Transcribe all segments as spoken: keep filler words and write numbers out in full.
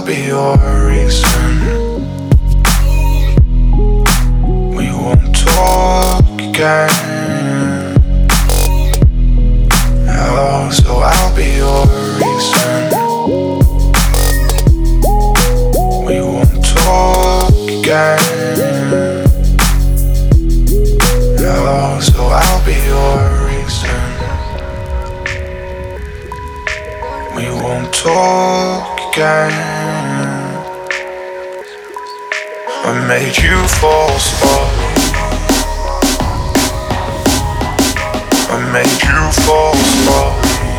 I'll be your reason. We won't talk again. Oh, so I'll be your reason. We won't talk again. Oh, so I'll be your reason. We won't talk again. I made you fall slow. I made you fall slow.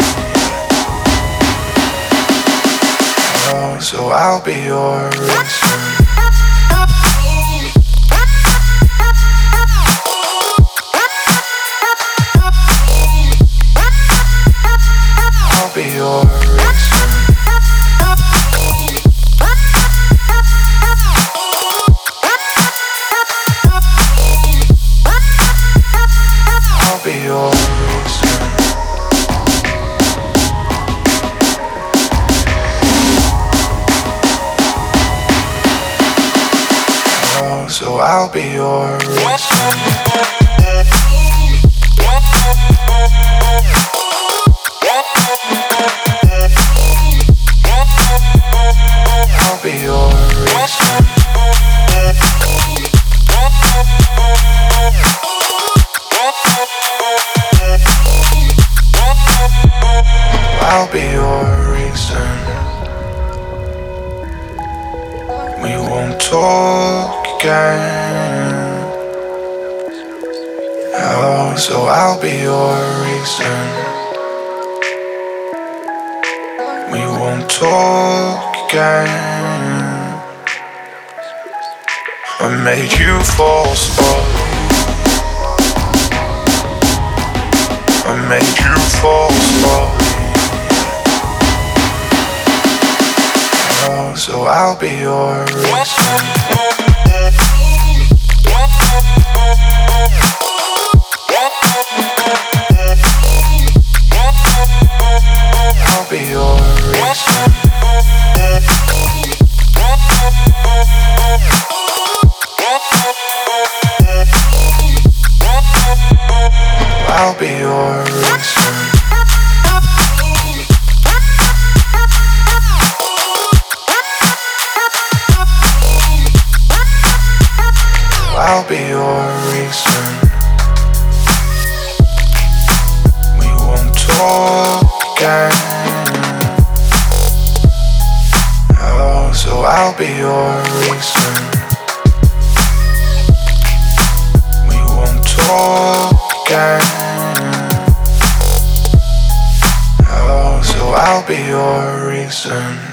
Oh, so I'll be your reason. I'll be your reason. I'll be your reason. Oh, so I'll be your reason. I'll be your reason. I'll be your reason. We won't talk again. Oh, so I'll be your reason. We won't talk again. I made you fall slow. I made you fall slow. Oh, so I'll be your reason. I'll be your reason. I'll be your reason. I'll be your reason. We won't talk again. Oh, so I'll be your reason. We won't talk again. Oh, so I'll be your reason.